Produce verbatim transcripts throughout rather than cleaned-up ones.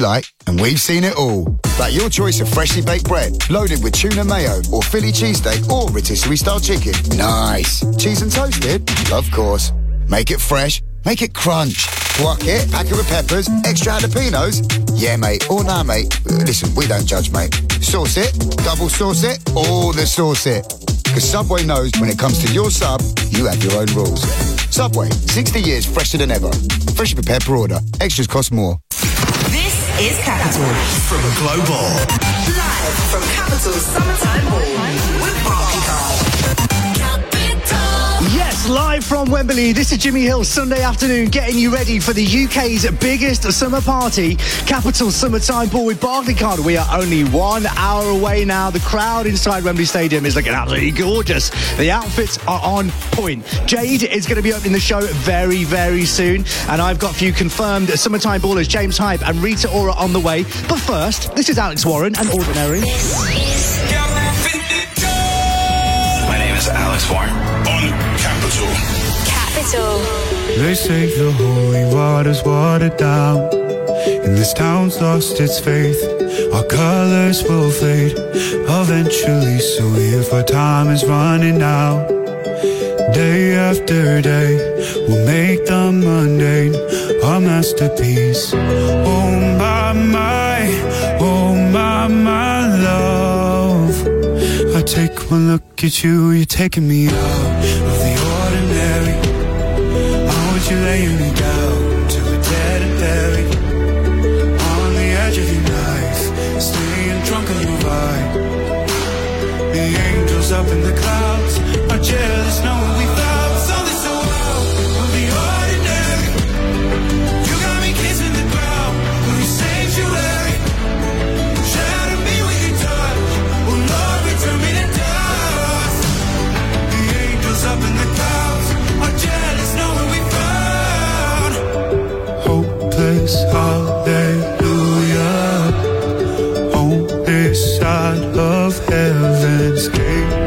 like, and we've seen it all. Like your choice of freshly baked bread, loaded with tuna mayo, or Philly cheesesteak, or rotisserie-style chicken. Nice. Cheese and toasted? Of course. Make it fresh, make it crunch. Guac it, pack it with peppers, extra jalapenos. Yeah, mate, or nah, mate. Listen, we don't judge, mate. Sauce it, double sauce it, all the sauce it. Because Subway knows when it comes to your sub, you have your own rules. Subway, sixty years fresher than ever. Freshly prepared per order. Extras cost more. This is Capital from Global. Live from Capital Summertime Ball with Barclaycard. Yes, live from Wembley. This is Jimmy Hill, Sunday afternoon, getting you ready for the U K's biggest summer party, Capital Summertime Ball with Barclaycard. We are only one hour away now. The crowd inside Wembley Stadium is looking absolutely gorgeous. The outfits are on point. Jade is going to be opening the show very, very soon. And I've got a few confirmed summertime ballers, James Hype and Rita Ora, on the way. But first, this is Alex Warren and Ordinary. My name is Alex Warren on Capital. Capital. They say the holy water's watered down, and this town's lost its faith. Our colors will fade eventually, so if our time is running out, day after day, we'll make the mundane our masterpiece. Oh my, my, oh my, my love, I take one look at you, you're taking me out of the ordinary. I want you laying me down till we're dead and buried, on the edge of your knife, staying drunk on your vibe. The angels up in the clouds are jealous knowing we found something so wild of the ordinary. You got me kissing the ground when you sanctuary. Shadow me with your touch, oh Lord, return me to dust. The angels up in the clouds are jealous knowing we found hopeless hallelujah on this side of heaven's gate.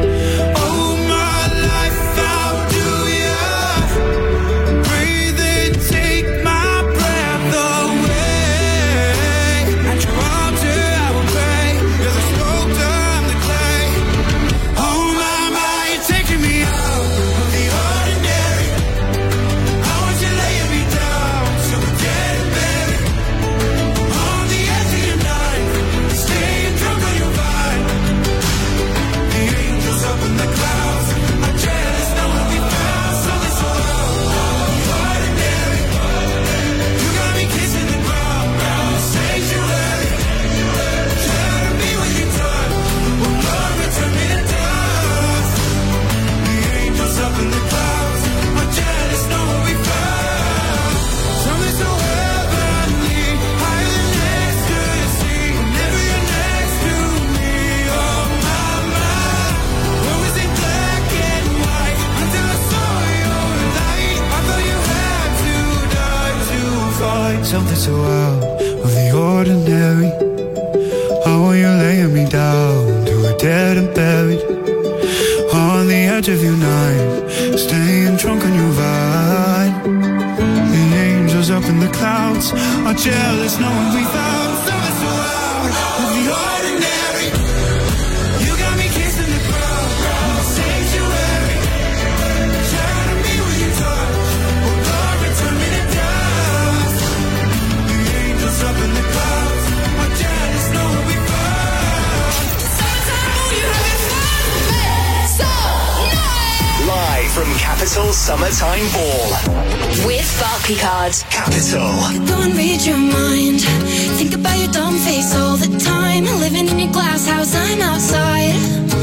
Something so out of the ordinary. I want you laying me down till we're dead and buried, on the edge of your night, staying drunk on your vibe. The angels up in the clouds are jealous knowing we found something so out of the ordinary. You got me kissing the ground in the sanctuary. Shadow me with your touch, oh Lord, return me to dust. The angels up in the clouds are jealous knowing we found sometimes you have fun, so nice. Live from Capital Summertime Ball with Barclaycard. Capital. Go and read your mind. Think about your dumb face all the time. Living in your glass house, I'm outside.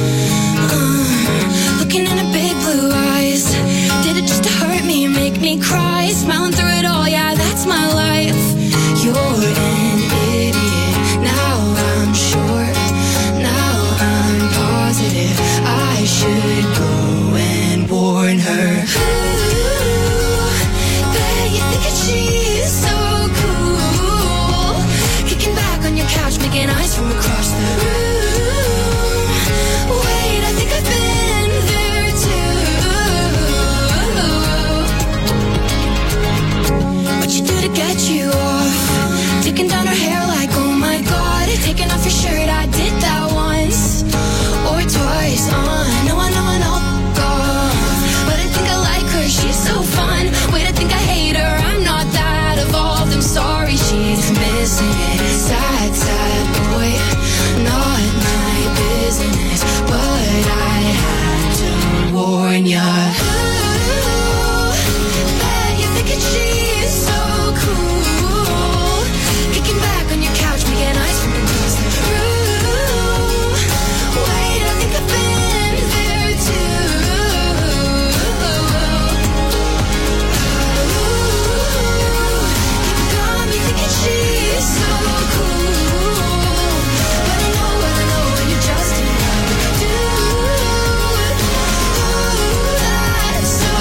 Uh, looking in her big blue eyes. Did it just to hurt me, make me cry? Smiling through it all, yeah, that's my life. You're an idiot. Now I'm sure. Now I'm positive. I should go and warn her. Ooh, bet you think that she's so cool. missing it. Sad, sad boy, not my business, but I had to warn ya. Ooh, bet you think that she's so cool, kicking back on your couch, making ice from across the room. Wait, I think I've been there too. She's so cool, but I know, I know when you're just in love, dude. Ooh, that's so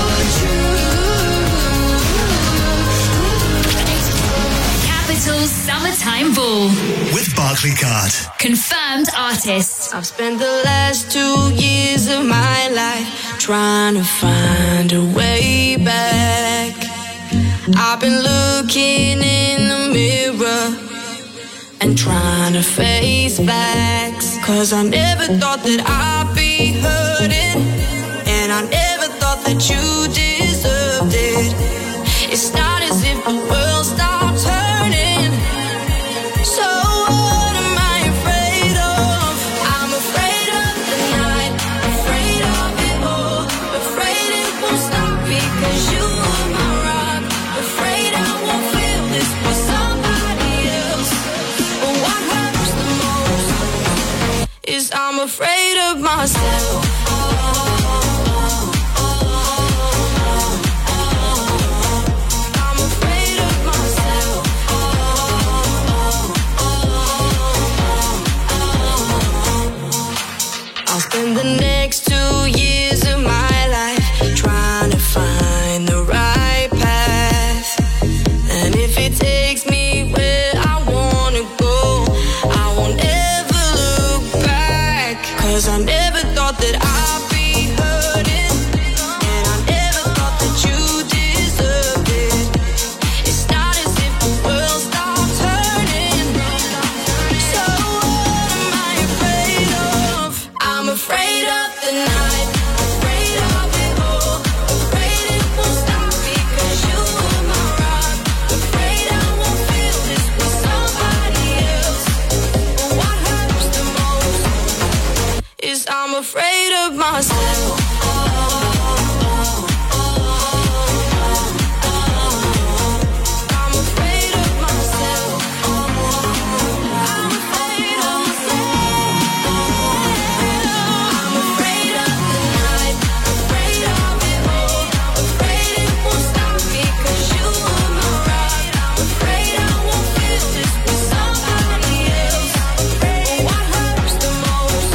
true. Capital Summertime Ball with Barclaycard. Confirmed artist. I've spent the last two years of my life trying to find a way back. I've been looking in the mirror and trying to face facts, 'cause I never thought that I'd be hurting, and I never thought that you deserved it. It's not as if the world stopped turning. So what am I afraid of? I'm afraid of the night, afraid of it all, afraid it won't stop because you are my rock. Afraid I won't feel this with somebody else. But what hurts the most is I'm afraid of myself. I'm afraid of myself. I'll spend the next two years of my life trying to find the right path. And if it takes me where I wanna go, I won't ever look back. 'Cause I never thought that I'd be hurting, and I never thought that you deserved it. It's not as if the world stopped turning. So what am I afraid of? I'm afraid of the night, afraid of it all, afraid it won't stop because you are my rock. Afraid I won't feel this with somebody else. But what hurts the most is I'm afraid of myself. I'm afraid of myself. I'm afraid of myself. I'm afraid of the night, afraid of it all, afraid it won't stop because you are my rock. Afraid I won't feel this with somebody else. But what hurts the most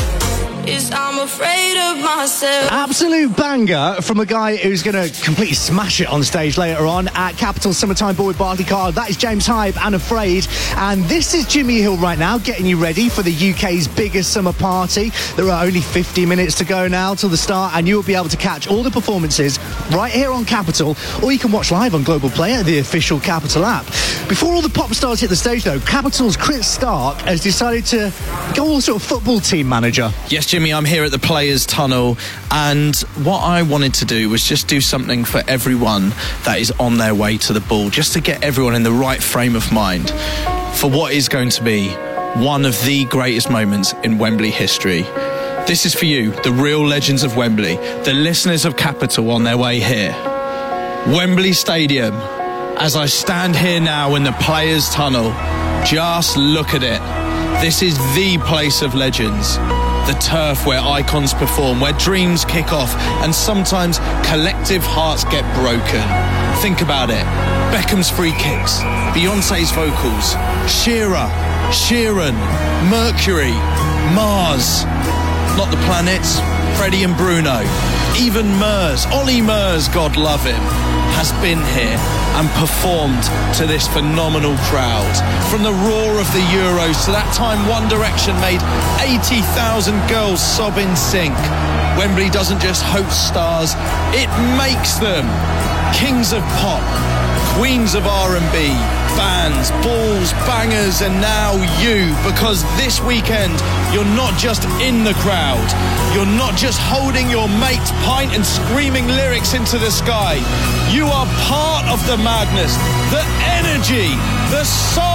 is I'm afraid of myself. Absolute banger from a guy who's going to completely smash it on stage later on at Capital Summertime Ball with Barclaycard. That is James Hype and Afraid. And this is Jimmy Hill right now, getting you ready for the U K's biggest summer party. There are only fifty minutes to go now till the start, and you'll be able to catch all the performances right here on Capital, or you can watch live on Global Player, the official Capital app. Before all the pop stars hit the stage, though, Capital's Chris Stark has decided to go all sort of football team manager. Yes, Jimmy, I'm here at the Players' Tunnel, and what I wanted to do was just do something for everyone that is on their way to the ball, just to get everyone in the right frame of mind for what is going to be one of the greatest moments in Wembley history. This is for you, the real legends of Wembley, the listeners of Capital on their way here. Wembley Stadium, as I stand here now in the Players' Tunnel, just look at it. This is the place of legends. The turf where icons perform, where dreams kick off, and sometimes collective hearts get broken. Think about it. Beckham's free kicks, Beyonce's vocals, Shearer, Sheeran, Mercury, Mars, not the planets, Freddie and Bruno, even Murs, Ollie Murs, God love him, has been here and performed to this phenomenal crowd. From the roar of the Euros to that time One Direction made eighty thousand girls sob in sync. Wembley doesn't just host stars, it makes them. Kings of pop, queens of R and B, bands, balls, bangers, and now you, because this weekend you're not just in the crowd, you're not just holding your mate's pint and screaming lyrics into the sky. You are part of the madness, the energy, the soul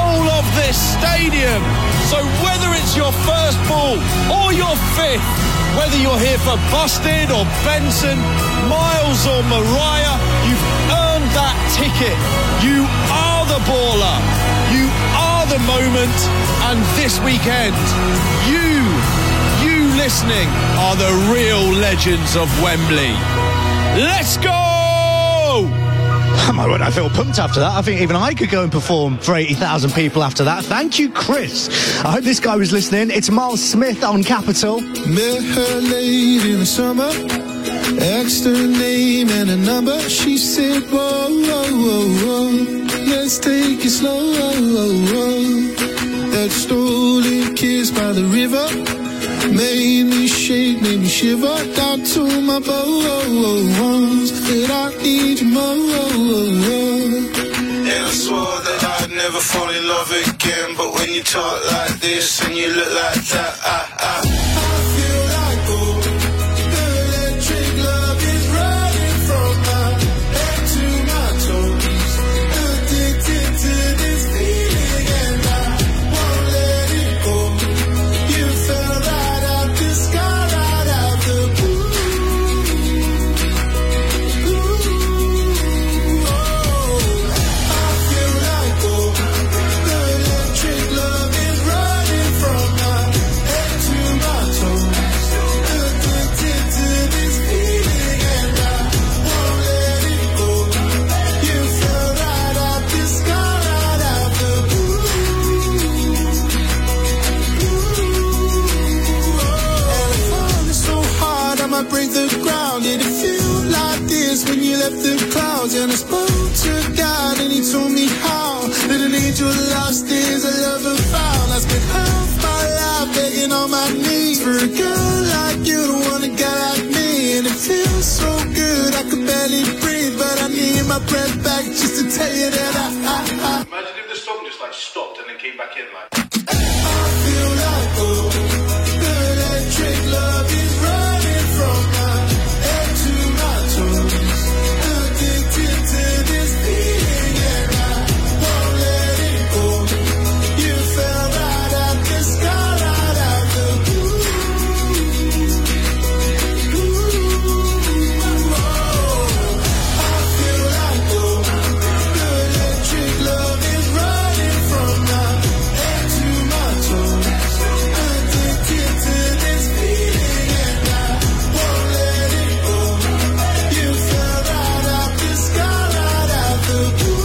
of this stadium. So whether it's your first ball or your fifth, whether you're here for Busted or Benson, Miles or Mariah, you've earned that ticket. You are the baller. You are the moment. And this weekend, you, you listening, are the real legends of Wembley. Let's go! My word, I feel pumped after that. I think even I could go and perform for eighty thousand people after that. Thank you, Chris. I hope this guy was listening. It's Miles Smith on Capital. Met her late in the summer, asked her name and a number. She said, whoa, whoa, whoa, whoa, let's take it slow. That stolen kiss by the river made me shake, made me shiver. Down to my bones that I need you more. And I swore that I'd never fall in love again, but when you talk like this and you look like that, I, I, I feel like gold. The electric love is running from my head to my toes. Addicted to this feeling and I won't let it go. You fell right out the sky, right out the blue. Ooh, oh, I feel like gold. The electric love is running from my head to my toes. Addicted to this feeling and I won't let it go. You fell right out the sky, right out the blue. And I'm falling so hard I might break the ground. Did it feel like this when you left the clouds? And I spoke to God and he told me how that an angel lost is a lover found. I spent half my life begging on my knees for a girl like you to want a guy like me. And it feels so good I could barely breathe, but I need my breath back just to tell you that I, I, I Imagine if the song just like stopped and then came back in like. I feel like gold. The electric love is running from my head to my toes. Addicted to this feeling and I won't let it go. You fell right out the sky, right out the blue. Ooh, oh, I feel like gold. The electric love is running from my head to my toes. Addicted to this feeling and I won't let it go. You fell right out the sky, right out the blue.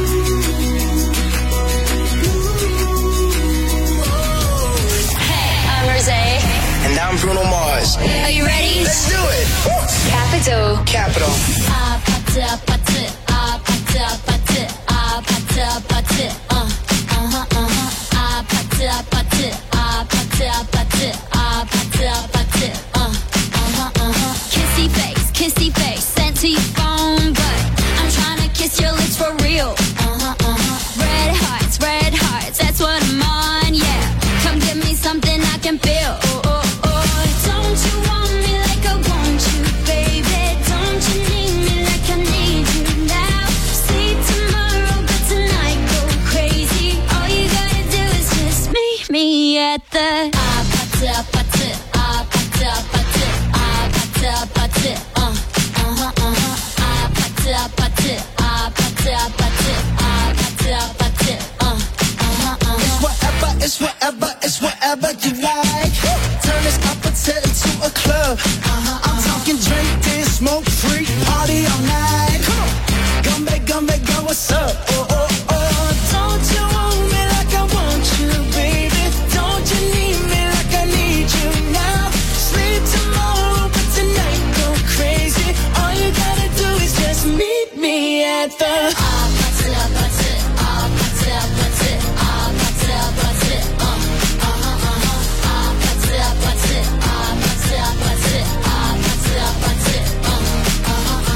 Hey, I'm Rosé. And I'm Bruno Mars. Are you ready? Let's do it. Capital. Capital. Ah, pata, pata, ah, pata, pata, ah, pata, pata, uh, uh-huh, uh-huh. Ah, pata, pata, ah, pata, pata, ah, pata, pata, uh, uh-huh, uh-huh. Kissy face, kissy face, sent to your phone, but I'm trying to kiss your lips for real. Uh-huh, uh-huh. Red hearts, red hearts, that's what I'm on, yeah. Come give me something I can feel. Oh, oh, oh. Don't you want me like I want you, baby? Don't you need me like I need you now? Sleep tomorrow, but tonight go crazy. All you gotta do is just meet me at the ah pata pata ah pata pata ah pata pata uh uh-huh uh-huh ah pata pata ah pata pata ah pata pata uh uh-huh uh-huh. It's whatever, it's whatever, it's whatever you like. Turn this up until into a club. Uh-huh, I'm talking drink, dance, smoke, free, party all night. Come on, gumbe, gumbe, go, what's up? Oh, oh, oh. Don't you want me like I want you, baby? Don't you need me like I need you now? Sleep tomorrow, but tonight go crazy. All you gotta do is just meet me at the Ah pata pata ah pata pata ah pata pata uh uh-huh uh-huh ah pata pata ah pata pata ah pata pata uh uh-huh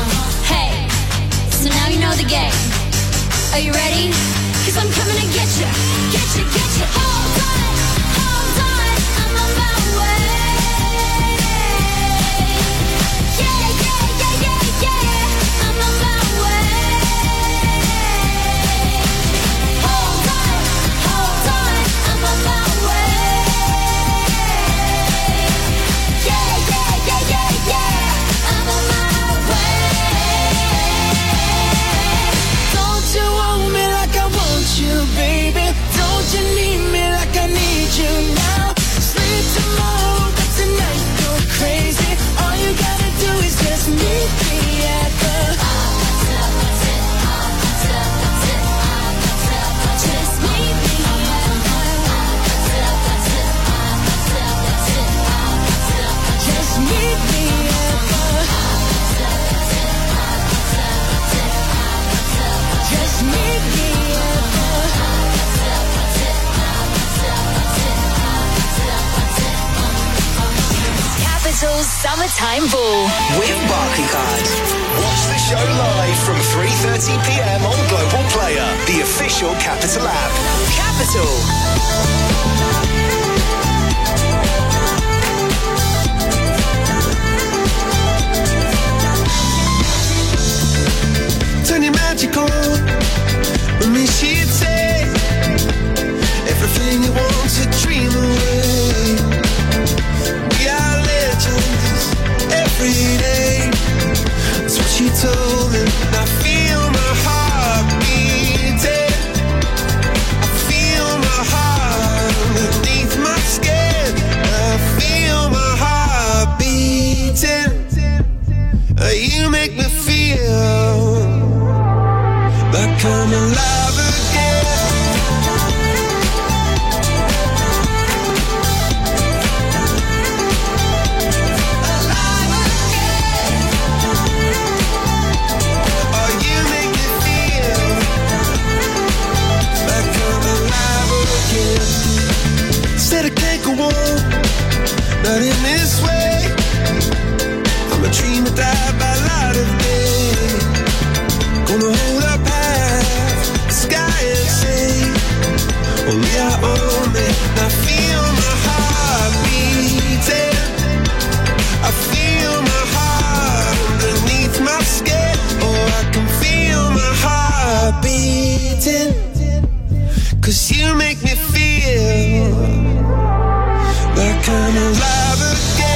Capital's Summertime Ball with Barclaycard. Watch the show live from three thirty p m on Global Player, the official Capital app. Capital. Turn your magic on. With me she'd say everything you want to dream away. We are legends every day. That's what she told me. I feel my heart beating. I feel my heart underneath my skin. I feel my heart beating. You make me feel like I'm alive again. Alive again. Oh, you make me feel like I'm alive again. Said I can't go on, not in this way. I'm a dream that died by light of day. Gonna hold up half the sky and say, only I own it. I feel my heart beating. I feel my heart underneath my skin. Oh, I can feel my heart beating. Cause you make me feel like I'm alive again.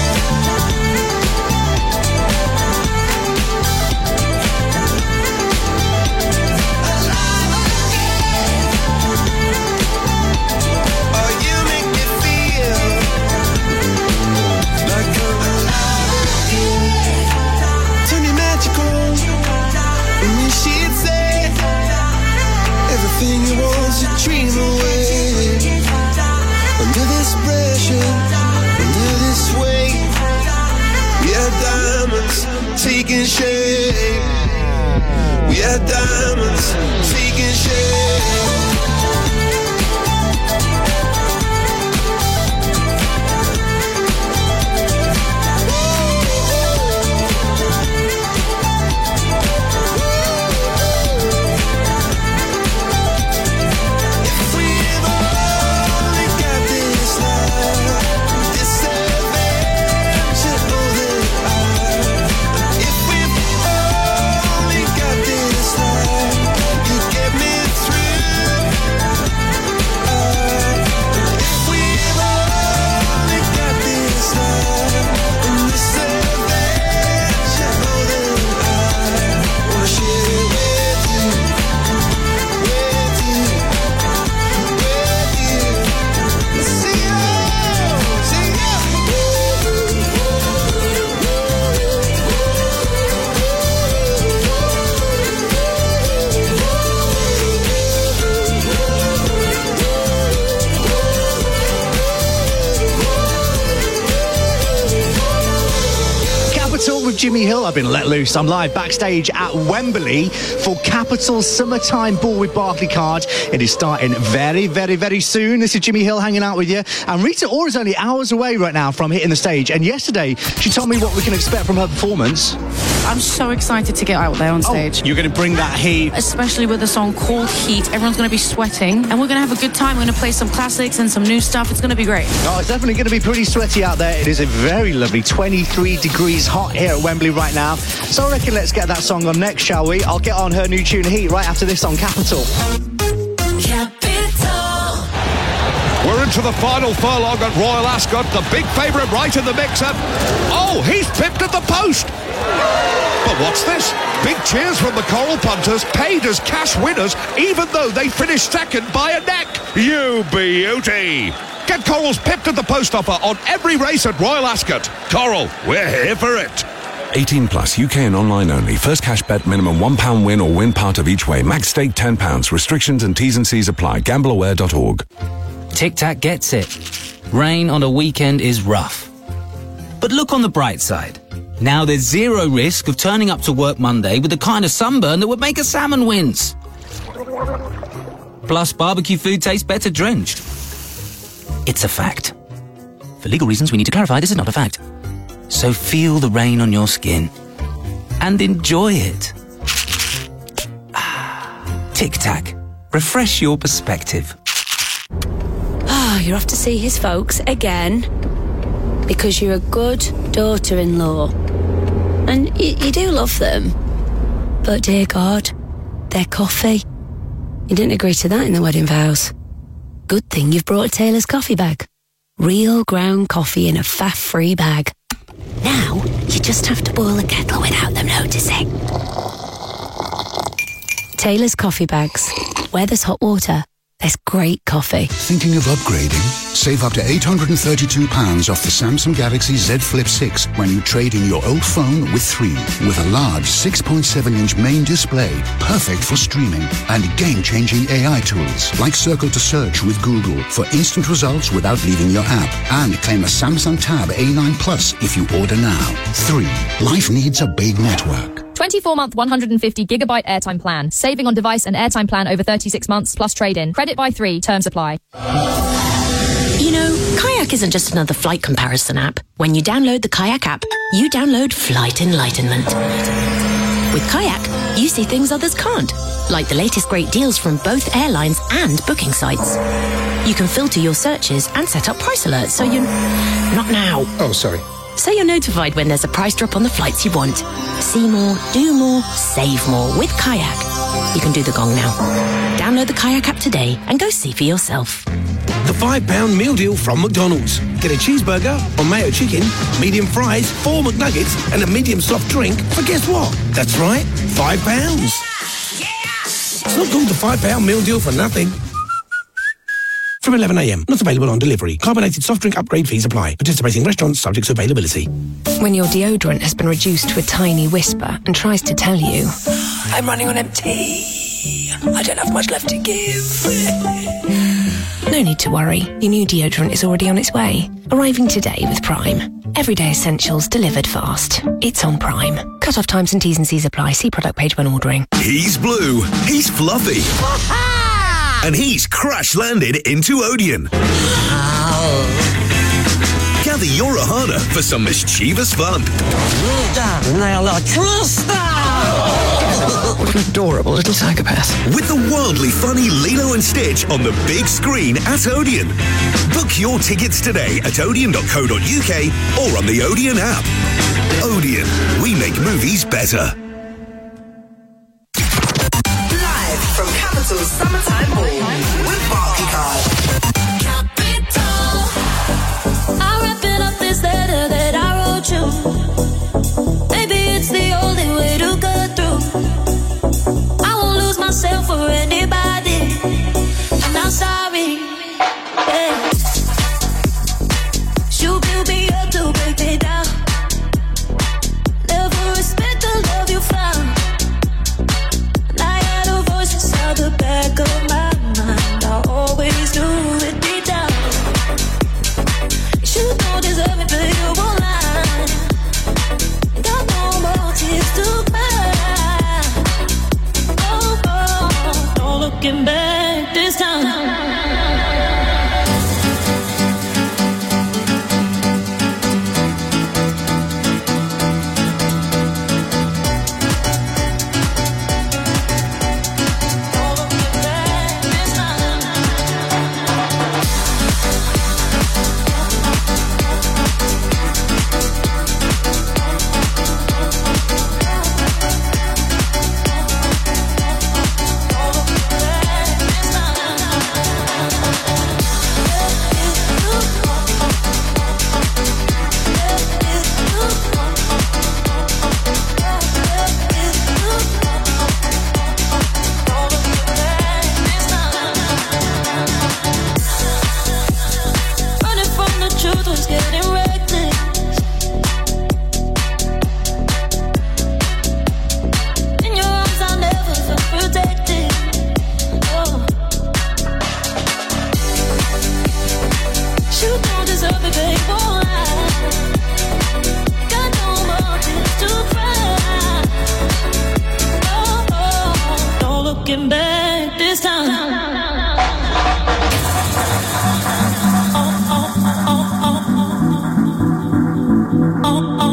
Everything you want to dream away. Under this pressure, under this weight, we are diamonds taking shape. We are diamonds taking shape. Jimmy Hill. I've been let loose. I'm live backstage at Wembley for Capital Summertime Ball with Barclaycard. It is starting very, very, very soon. This is Jimmy Hill hanging out with you. And Rita Ora is only hours away right now from hitting the stage. And yesterday, she told me what we can expect from her performance. I'm so excited to get out there on stage. Oh, you're going to bring that heat. Especially with a song called Heat. Everyone's going to be sweating. And we're going to have a good time. We're going to play some classics and some new stuff. It's going to be great. Oh, it's definitely going to be pretty sweaty out there. It is a very lovely twenty-three degrees hot here at Wembley right now. So I reckon let's get that song on next, shall we? I'll get on her new tune Heat right after this on Capital. We're into the final furlong at Royal Ascot. The big favourite right in the mix-up. Oh, he's pipped at the post. But what's this? Big cheers from the Coral punters, paid as cash winners, even though they finished second by a neck. You beauty. Get Coral's pipped at the post offer on every race at Royal Ascot. Coral, we're here for it. eighteen plus, U K and online only. First cash bet minimum one pound win or win part of each way. Max stake ten pounds. Restrictions and T's and C's apply. gamble aware dot org. Tic Tac gets it. Rain on a weekend is rough. But look on the bright side. Now there's zero risk of turning up to work Monday with the kind of sunburn that would make a salmon wince. Plus, barbecue food tastes better drenched. It's a fact. For legal reasons, we need to clarify this is not a fact. So feel the rain on your skin and enjoy it. Tic Tac. Refresh your perspective. Ah, you're off to see his folks again because you're a good daughter-in-law. And y- you do love them. But dear God, their coffee. You didn't agree to that in the wedding vows. Good thing you've brought a Taylor's coffee bag. Real ground coffee in a faff-free bag. Now, you just have to boil the kettle without them noticing. Taylor's coffee bags. Where there's hot water, there's great coffee. Thinking of upgrading? Save up to eight hundred thirty-two pounds off the Samsung Galaxy Z Flip six when you trade in your old phone with three. With a large six point seven inch main display, perfect for streaming, and game-changing A I tools like Circle to Search with Google for instant results without leaving your app. And claim a Samsung Tab A nine Plus if you order now. three. Life needs a big network. twenty-four month one hundred fifty gigabyte airtime plan. Saving on device and airtime plan over thirty-six months plus trade-in. Credit by three. Terms apply. You know, Kayak isn't just another flight comparison app. When you download the Kayak app, you download flight enlightenment. With Kayak, you see things others can't, like the latest great deals from both airlines and booking sites. You can filter your searches and set up price alerts so you... Not now. Oh, sorry. So you're notified when there's a price drop on the flights you want. See more, do more, save more with Kayak. You can do the gong now. Download the Kayak app today and go see for yourself. The five pound meal deal from McDonald's. Get a cheeseburger or mayo chicken, medium fries, four McNuggets, and a medium soft drink for guess what? That's right, five pounds. It's not called the five pound meal deal for nothing. From eleven a m. Not available on delivery. Carbonated soft drink upgrade fees apply. Participating restaurants subject to availability. When your deodorant has been reduced to a tiny whisper and tries to tell you, I'm running on empty. I don't have much left to give. No need to worry. Your new deodorant is already on its way. Arriving today with Prime. Everyday essentials delivered fast. It's on Prime. Cut-off times and T's and C's apply. See product page when ordering. He's blue. He's fluffy. And he's crash-landed into Odeon. Gather your Ohana for some mischievous fun. What an adorable little psychopath. With the wildly funny Lilo and Stitch on the big screen at Odeon. Book your tickets today at odeon dot co dot uk or on the Odeon app. Odeon, we make movies better. Live from Capital's Summertime Ball with Barclaycard. I'm wrapping up this letter that I wrote you. Maybe it's the only way to go through. I won't lose myself for anybody. I'm not sorry. Yeah. You build me up to break me down. Never respect the love you found. And I had a voice inside the back of my mind. I always knew it deep down. You don't deserve me, but you won't lie. Got no more tears to cry. Oh, oh, no looking back this time. Oh, oh.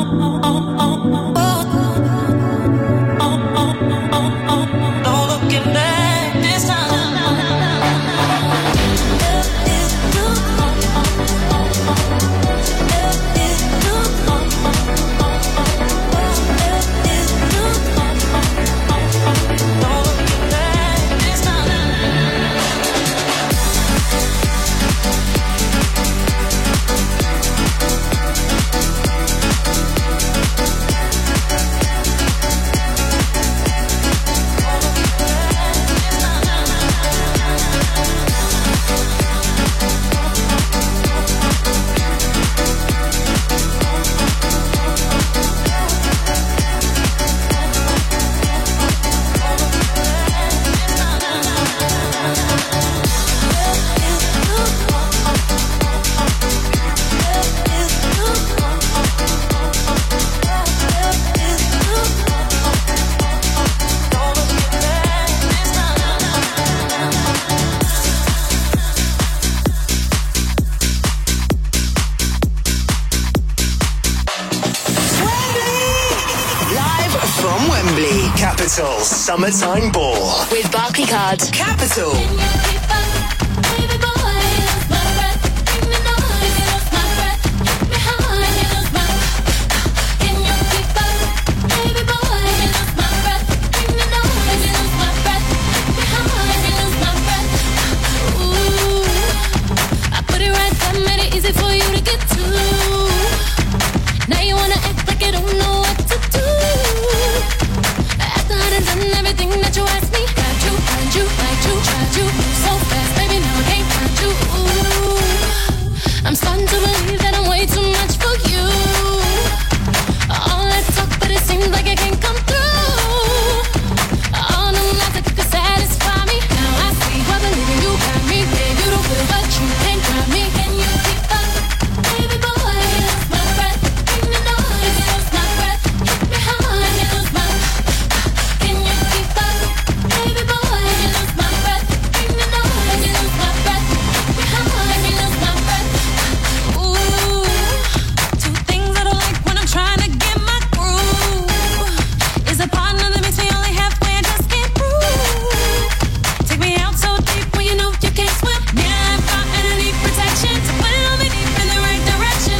Capital Summertime Ball. With Barclaycard. Capital. Easy for you to get to. Now you wanna act like you don't know what to do. After I done done everything that you asked me, got you, find you, find you, tried you so fast, baby. Now I can't find you. Ooh, I'm starting to believe that I'm way too much for you. All that talk, but it seems like it can't come through. All them lies that could satisfy me. Now I see what believing you got me. Babe, you don't feel, but you can't drive me. Can you keep up? Baby boy, lose my breath. Bring the noise, lose my breath. Hit me hard, lose my. Can you keep up? Baby boy, lose my breath. Bring the noise, lose my breath. Hit me hard, lose my breath. Ooh, two things I don't like when I'm trying to get my groove. Is a partner that makes me only halfway, I just can't prove. Take me out so deep when you know you can't swim. Yeah, I'm fine and I need protection. So put it on me deep in the right direction.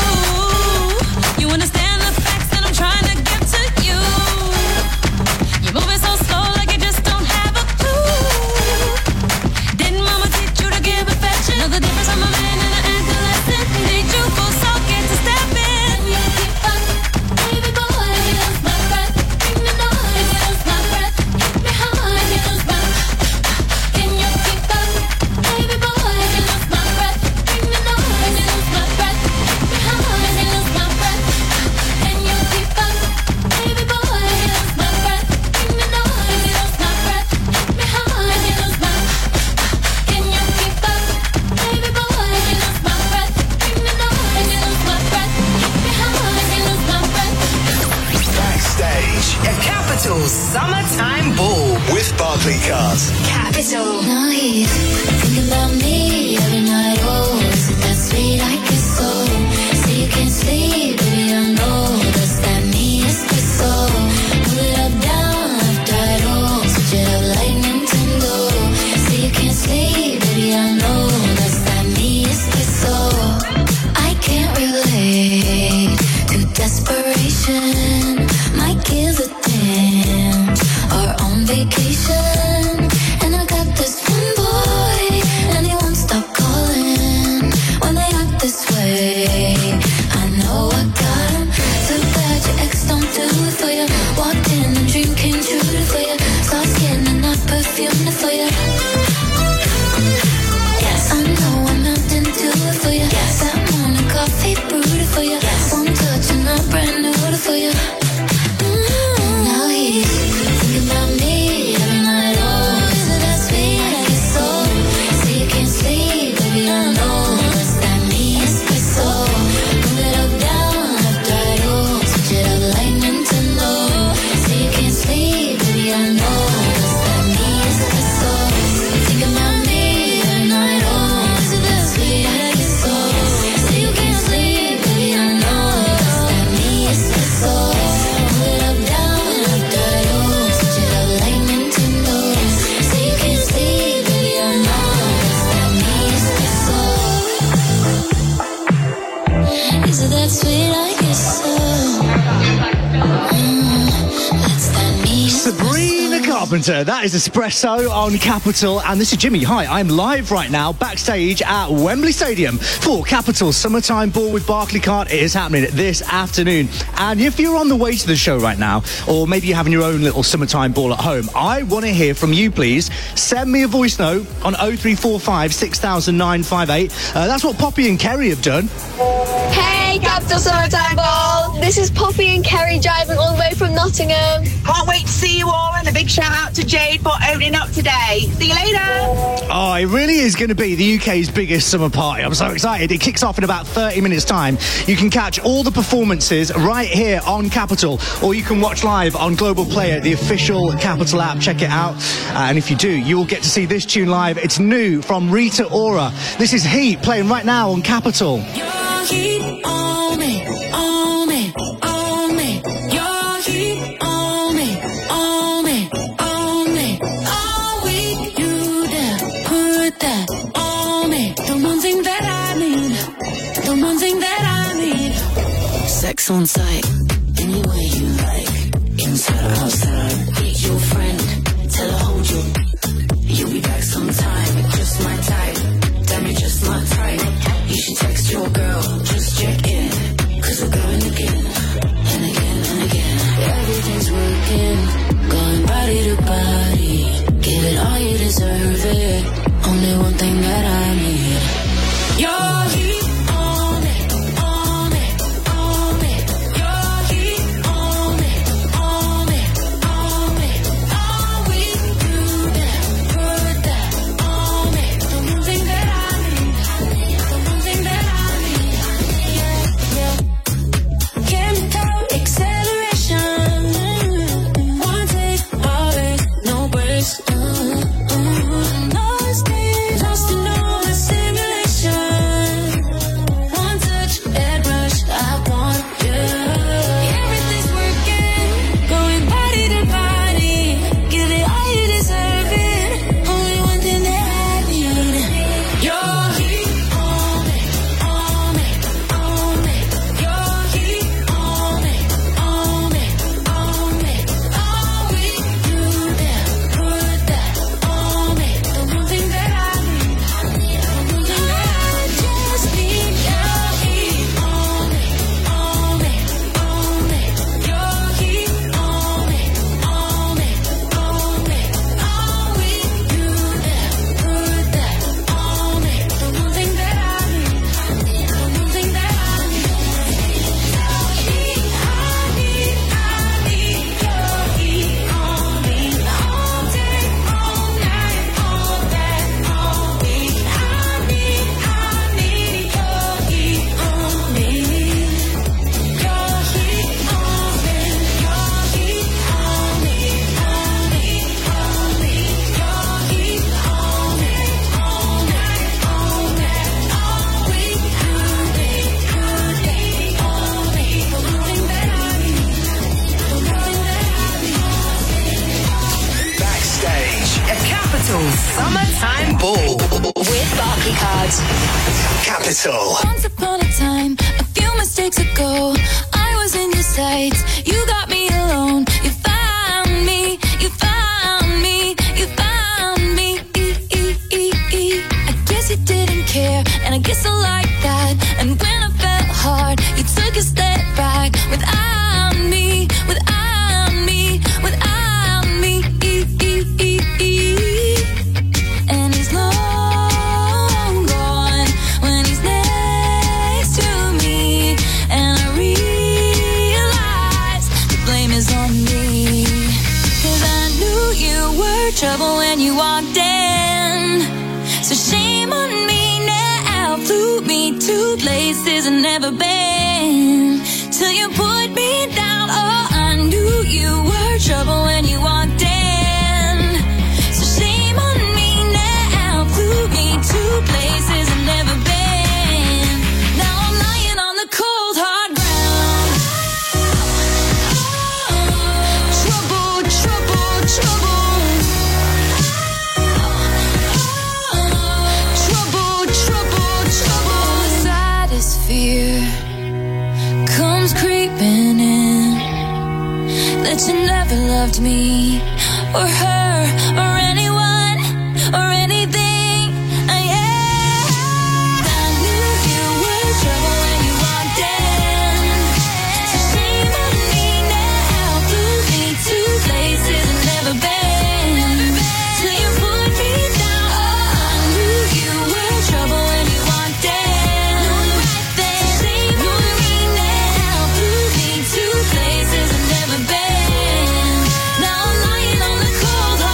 Ooh, you understand the facts that I'm trying to give to you. You're moving so slow like you just don't have a clue. Didn't mama teach you to give affection? Know the difference from a man and an adolescent. Did you go so get to step in? You keep up, baby boy, lose my breath. Bring the noise, lose my breath. Hit me hard, lose my. Can you keep up, baby boy, lose my breath. Bring the noise, lose my breath. Hit me hard, lose my breath. Can you keep up, baby boy, lose my breath. Bring the noise, lose my breath. Hit me hard, lose my. Can you keep up, baby boy, lose my breath. Bring the noise, lose my breath. Hit me hard, lose my breath. Backstage A Capital Summertime Ball. with Barclaycard. Capital. Now he's thinking about me every night. Oh, is it that sweet I kiss so? Say you can't sleep, baby, I know. Does that mean it's the soul? Pull it up, down, left, right, oh. Switch it up like Nintendo. Say you can't sleep, baby, I know. Does that mean it's the soul? I can't relate to desperation. My kids are dance or on vacation. And I got this one boy, and he won't stop calling when they act this way. I know I got him. So bad your ex don't do it for you. Walked in, the dream came true for you. Soft skin and not perfume for you. Yes, I know I'm melting to it for you. Yes, that morning coffee brewed for you. Yes, one touch and I'm brand new for you. Mm, now he's thinking about me every night. Oh, is it that sweet? I get so. Say you can't sleep, baby, I know. Does that mean it's my soul? Move it up, down, left, right, oh. Switch it up like Nintendo. Say you can't sleep, baby, I know. Does that mean it's my soul? Thinking about me every night. Oh, is it that sweet? I get so. Say you can't sleep, baby, I know. Does that mean it's my soul? Move it up, down, left, right, oh. Switch it up like Nintendo. Say you can't sleep, baby, I know. Does that mean it's my soul? Is it that sweet? I guess so. Mm, that's that mean. Sabrina Carpenter, that is Espresso on Capital, and this is Jimmy. Hi, I'm live right now backstage at Wembley Stadium for Capital Summertime Ball with Barclaycard. It is happening this afternoon, and if you're on the way to the show right now, or maybe you're having your own little summertime ball at home, I want to hear from you, please. Send me a voice note on oh three four five, six thousand nine five eight. Uh, that's what Poppy and Kerry have done. Hey, Capital Summertime Ball. This is Poppy and Kerry driving all the way from Nottingham. Can't wait to see you all, and a big shout out to Jade for opening up today. See you later. Oh, it really is going to be the U K's biggest summer party. I'm so excited. It kicks off in about thirty minutes time. You can catch all the performances right here on Capital, or you can watch live on Global Player, the official Capital app. Check it out. Uh, and if you do, you will get to see this tune live. It's new from Rita Ora. This is Heat, playing right now on Capital. Your heat on me, on me, on me. Your heat on me, on me. The one thing that I need. The one thing that I need. Sex on site, any way you like. Inside or outside, meet your friend. Tell her hold you. You'll be back sometime. Just my type. Damn it, just my type. You should text your girl. Just check in. Cause we're going again. And again and again. Everything's working. Going body to body. Give it all, you deserve it. Only one thing that I need. Your heat on it, on it, on it. Your heat on it, on it, on it. All we do that, put that on it. The one thing that I need, the one thing that I need. Yeah, yeah. Chemical acceleration. One take, always, no breaks. Uh, uh, no stage, lost in all the simulation. One touch, head rush, I want you. Everything's working, going body to body. Give it all, you deserve it. Only one thing that I need. Your heat on it, on it, on it. Your heat on it, on it, on it. All we do there, put that on it. The one thing that I need, the one thing that I just need. Your heat on it, on it, on it. Your heat on it, on it, on it. All we do there, put that on it. The one thing that I need, the one thing that I need. Your heat, I need, I need your heat on me. All day, all night, all that on me. I need, I need your heat on me. Your heat on me, your heat on me. I need, I need your heat on me. All night, all that, all we do, they put it on me. The one thing that I need, the one thing that I need. Backstage at Capital Summertime Ball With Barclaycard. Capital. Once upon a time, a few mistakes ago, I was in your sights. You got me alone. You found me. You found me. You found me. I guess you didn't care, and I guess I like that. And when I felt hard, you took a step back. Without me, without me, without me. And he's long gone when he's next to me. And I realize the blame is on me. Cause I knew you were trouble when you walked in. So shame on me now. Flew me to places I've never been. Till you put me down. Oh, I knew you were trouble when you walked in. So shame on me now. Flew me to places I've never been. Now I'm lying on the cold hard ground. Trouble, trouble, trouble. Trouble, trouble, trouble. The saddest fear comes creeping in, that you never loved me or her or anyone or anything. Uh, yeah. I knew you were trouble when you walked in. So shame on me now. Flew me to places I've never been. Till you put me down. Oh, I knew you were trouble when you walked in. Right then, shame on me now. Flew me to places I've never been. Now I'm lying on the cold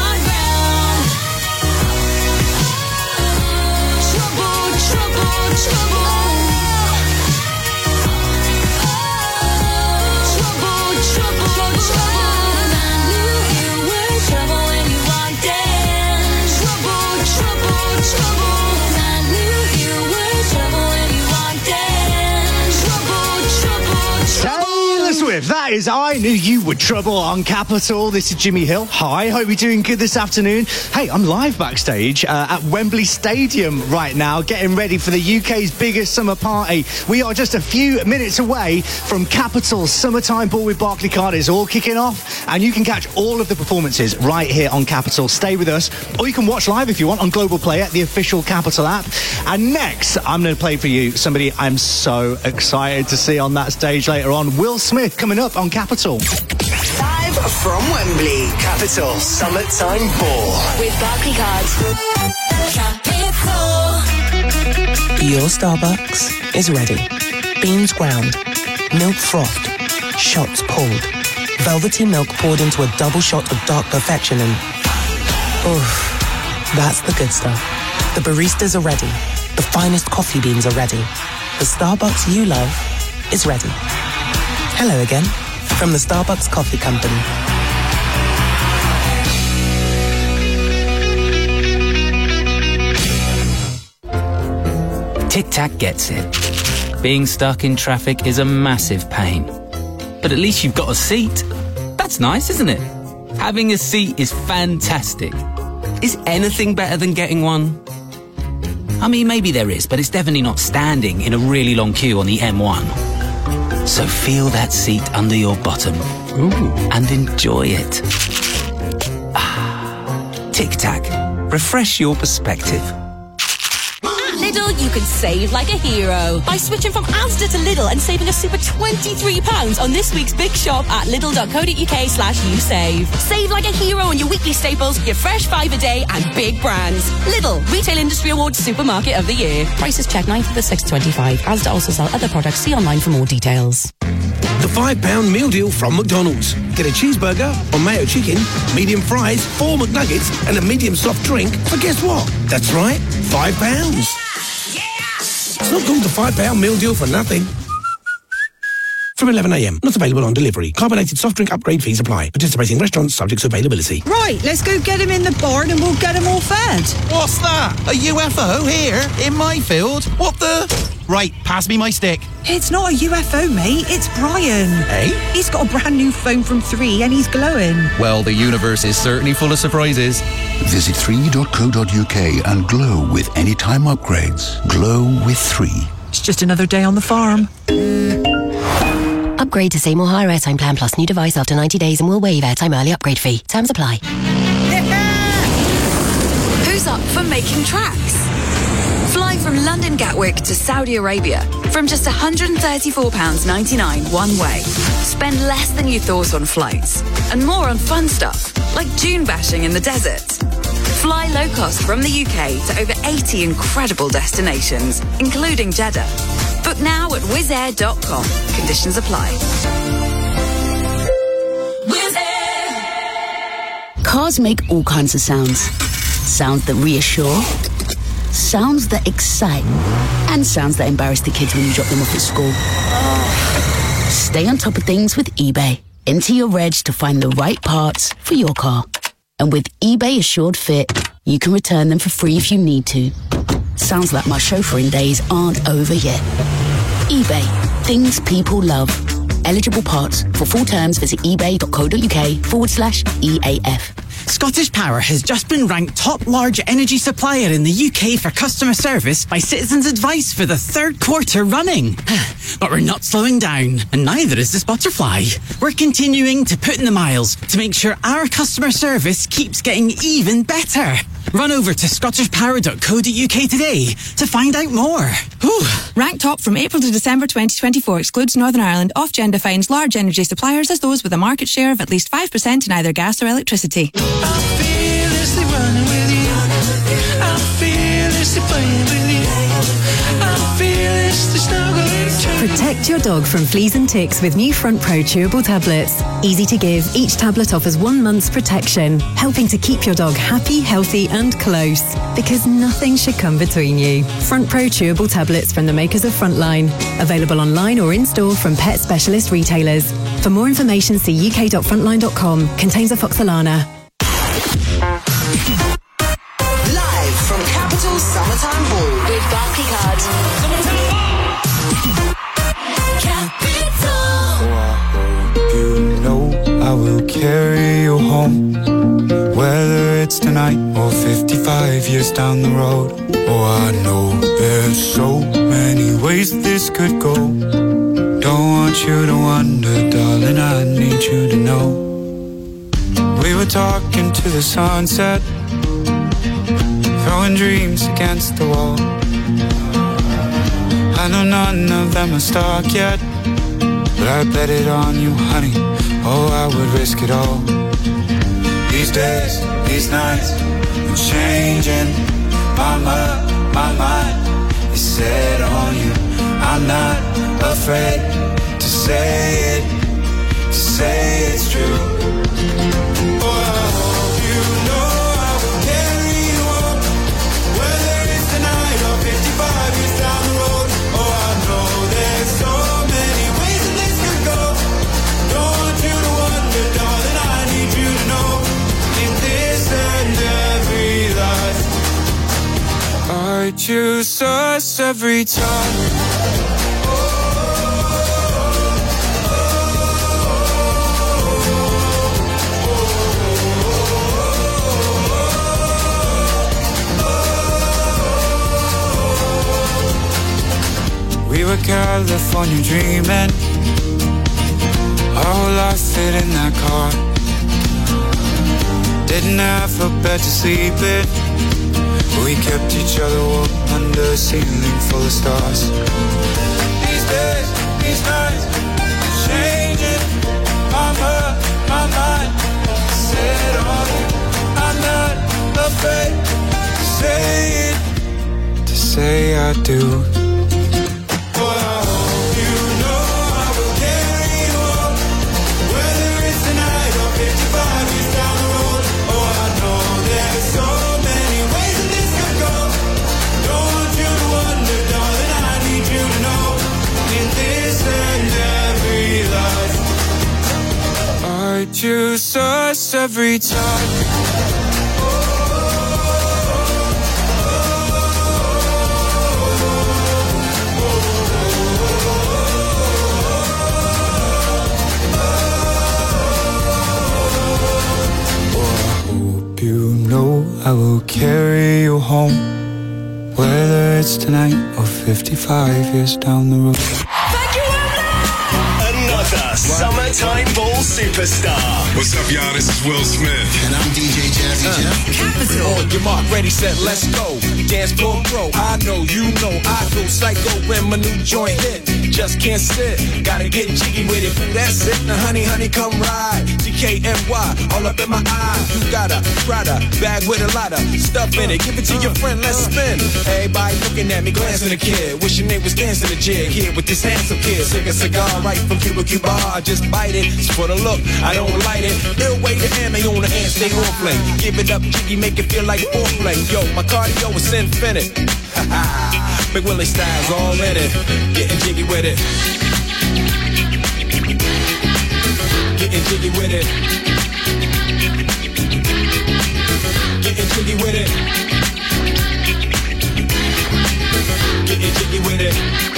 that is I Knew You Were Trouble on Capital. This is Jimmy Hill. Hi, hope you're doing good this afternoon. Hey, I'm live backstage uh, at Wembley Stadium right now, getting ready for the U K's biggest summer party. We are just a few minutes away from Capital's Summertime Ball with Barclaycard. It's all kicking off, and you can catch all of the performances right here on Capital. Stay with us, or you can watch live if you want on Global Player, the official Capital app. And next, I'm going to play for you somebody I'm so excited to see on that stage later on. Will Smith coming up on Capital. Live from Wembley, Capital Summertime Ball with Barclaycard. Capital. Your Starbucks is ready. Beans ground, milk frothed, shots pulled, velvety milk poured into a double shot of dark perfection, and oof, that's the good stuff. The baristas are ready. The finest coffee beans are ready. The Starbucks you love is ready. Hello again, from the Starbucks Coffee Company. Tic Tac gets it. Being stuck in traffic is a massive pain. But at least you've got a seat. That's nice, isn't it? Having a seat is fantastic. Is anything better than getting one? I mean, maybe there is, but it's definitely not standing in a really long queue on the M one. So feel that seat under your bottom. Ooh. And enjoy it. Ah, Tic Tac. Refresh your perspective. Lidl, you can save like a hero by switching from Asda to Lidl and saving a super twenty-three pounds on this week's big shop at lidl.co.uk slash you save. Save like a hero on your weekly staples, your fresh five a day and big brands. Lidl, Retail Industry Awards Supermarket of the Year. Prices check ninth to the sixth twenty-five. Asda also sell other products. See online for more details. The five pound meal deal from McDonald's. Get a cheeseburger on mayo chicken, medium fries, four McNuggets and a medium soft drink for guess what? That's right, five pounds. It's not called the five pound meal deal for nothing. From eleven a m. Not available on delivery. Carbonated soft drink upgrade fees apply. Participating restaurants subject to availability. Right, let's go get him in the barn and we'll get him all fed. What's that? A U F O here? In my field? What the... Right, pass me my stick. It's not a U F O, mate. It's Brian. Hey? He's got a brand new phone from three and he's glowing. Well, the universe is certainly full of surprises. Visit three dot co dot uk and glow with anytime upgrades. Glow with three. It's just another day on the farm. Upgrade to Seymour Higher Airtime Plan Plus new device after ninety days and we'll waive airtime early upgrade fee. Terms apply. Who's up for making tracks? Fly from London Gatwick to Saudi Arabia from just one hundred thirty-four pounds ninety-nine one way. Spend less than you thought on flights and more on fun stuff like dune bashing in the desert. Fly low cost from the U K to over eighty incredible destinations, including Jeddah. Book now at wizz air dot com. Conditions apply. Wizz Air. Cars make all kinds of sounds. Sounds that reassure, sounds that excite, and sounds that embarrass the kids when you drop them off at school. Stay on top of things with eBay. Enter your reg to find the right parts for your car. And with eBay Assured Fit, you can return them for free if you need to. Sounds like my chauffeuring days aren't over yet. eBay. Things people love. Eligible parts. For full terms, visit ebay.co.uk forward slash EAF. Scottish Power has just been ranked top large energy supplier in the U K for customer service by Citizens Advice for the third quarter running. But we're not slowing down, and neither is this butterfly. We're continuing to put in the miles to make sure our customer service keeps getting even better. Run over to scottish power dot co dot uk today to find out more. Whew. Ranked top from April to December twenty twenty-four excludes Northern Ireland. Ofgem defines large energy suppliers as those with a market share of at least five percent in either gas or electricity. I'm fearlessly running with you. I'm fearlessly playing with you. I'm fearlessly snuggling to Protect your dog from fleas and ticks with new Front Pro chewable tablets. Easy to give, each tablet offers one month's protection, helping to keep your dog happy, healthy and close. Because nothing should come between you. Front Pro chewable tablets from the makers of Frontline. Available online or in-store from pet specialist retailers. For more information, see u k dot frontline dot com. Contains afoxolana. Live from Capital Summertime Ball with Barclaycard. Summertime Ball. Capital. or fifty-five years down the road. Oh, I know there's so many ways this could go. Don't want you to wonder, darling, I need you to know. We were talking to the sunset, throwing dreams against the wall. I know none of them are stuck yet, but I bet it on you, honey. Oh, I would risk it all. These days, these nights, I'm changing. My mind, my mind is set on you. I'm not afraid to say it, to say it's true. Oh, I hope you know I will carry you on, whether it's tonight or fifty-five years down the road. Oh, I know there's so many ways that this could go. Don't want you to wonder, darling, I need you to know. In this and every life, I choose us every time. We were California dreaming, our whole life fit in that car. Didn't have a bed to sleep in, but we kept each other warm under a ceiling full of stars. These days, these nights, changing. My heart, my mind, set on you. I'm not afraid to say it, to say I do. I choose us every time. I will carry you home, whether it's tonight or fifty-five years down the road. Another Summertime Ball superstar. What's up, y'all? This is Will Smith. And I'm D J Jazzy uh, Jeff. Capital. On your mark, ready, set, let's go. Dance floor pro. I know, you know, I go psycho when my new joint hit. Just can't sit, gotta get jiggy with it. That's it, now honey, honey, come ride. G K N Y, all up in my eye. You got a Prada bag with a lot of stuff in it. Give it to your friend, let's spin. Everybody looking at me, glancing a kid. Wishing they was dancing a jig here with this handsome kid. Sick a cigar right from Cuba Cuba. I just bite it, it's for the look, I don't light it. Ill way to ammo on the hand, stay on play. Give it up, jiggy, make it feel like foreplay. Yo, my cardio is infinite. Big Willie style's all in it. Getting jiggy with it. Getting jiggy with it. Getting jiggy with it. Getting jiggy with it.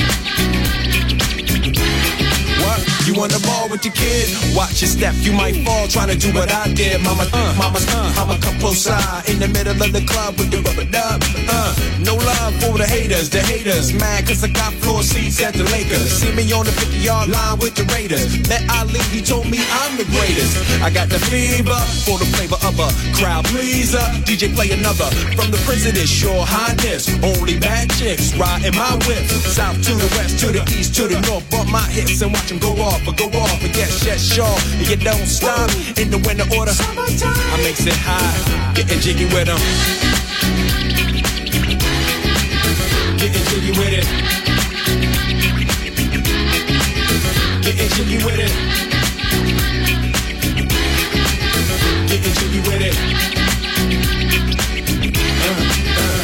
What? You on the ball with your kid? Watch your step, you might fall trying to do what I did. Mama, uh, mama, uh, mama, come close side in the middle of the club with the rubber dub. Uh, no love for the haters, the haters mad cause I got floor seats at the Lakers. See me on the fifty-yard line with the Raiders. Met Ali, he told me I'm the greatest. I got the fever for the flavor of a crowd pleaser. D J play another from the Prince of this Your Highness. Only bad chicks riding my whip. South to the west, to the east, to the north. Bump my hips and watch them go off. But go off, but yes, yes, sure. You don't stop in the winter order. I makes it high, getting jiggy with them. Getting jiggy with it. Getting jiggy with it. Getting jiggy with it. Uh, uh.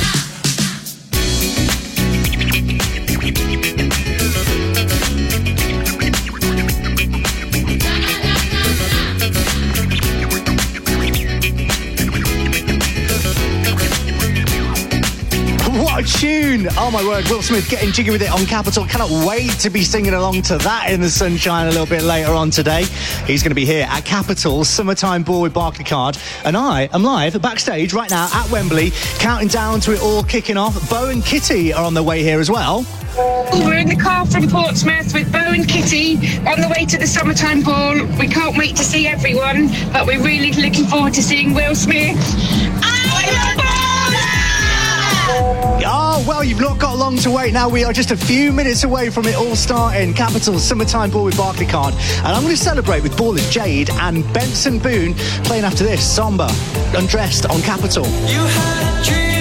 What a tune! Boone. Oh my word, Will Smith getting jiggy with it on Capital. Cannot wait to be singing along to that in the sunshine a little bit later on today. He's going to be here at Capital Summertime Ball with Barclaycard, and I am live backstage right now at Wembley, counting down to it all kicking off. Bo and Kitty are on their way here as well. We're in the car from Portsmouth with Bo and Kitty on the way to the Summertime Ball. We can't wait to see everyone, but we're really looking forward to seeing Will Smith. Oh, well, you've not got long to wait. Now we are just a few minutes away from it all starting. Capital Summertime Ball with Barclaycard. And I'm going to celebrate with Ballers Jade and Benson Boone playing after this. Somber, Undressed on Capital. You had a dream.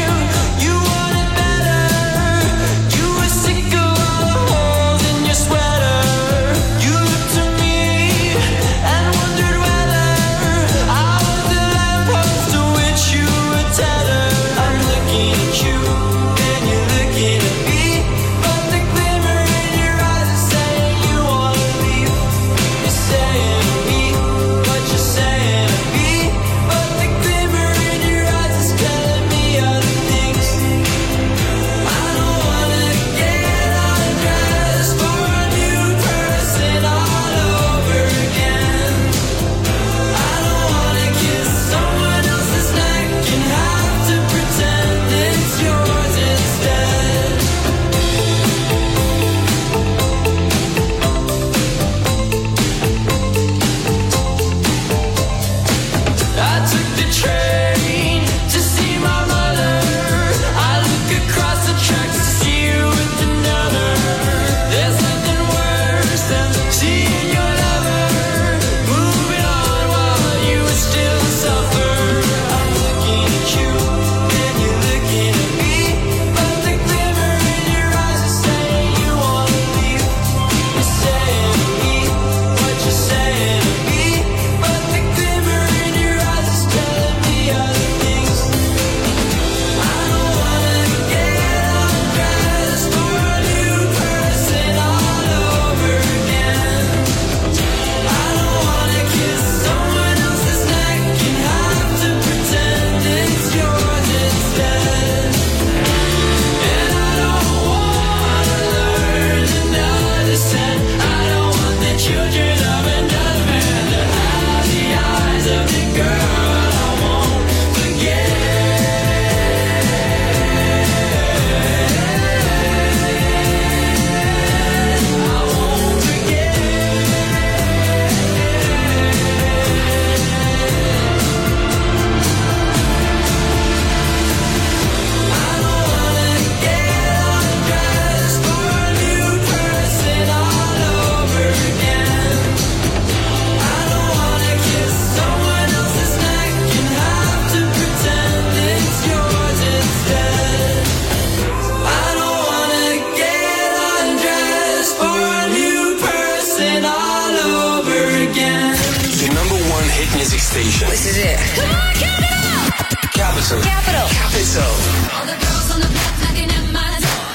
station. This is it. Come on, count it up! Capital. Capital. Capital. All the girls on the block knocking at my door.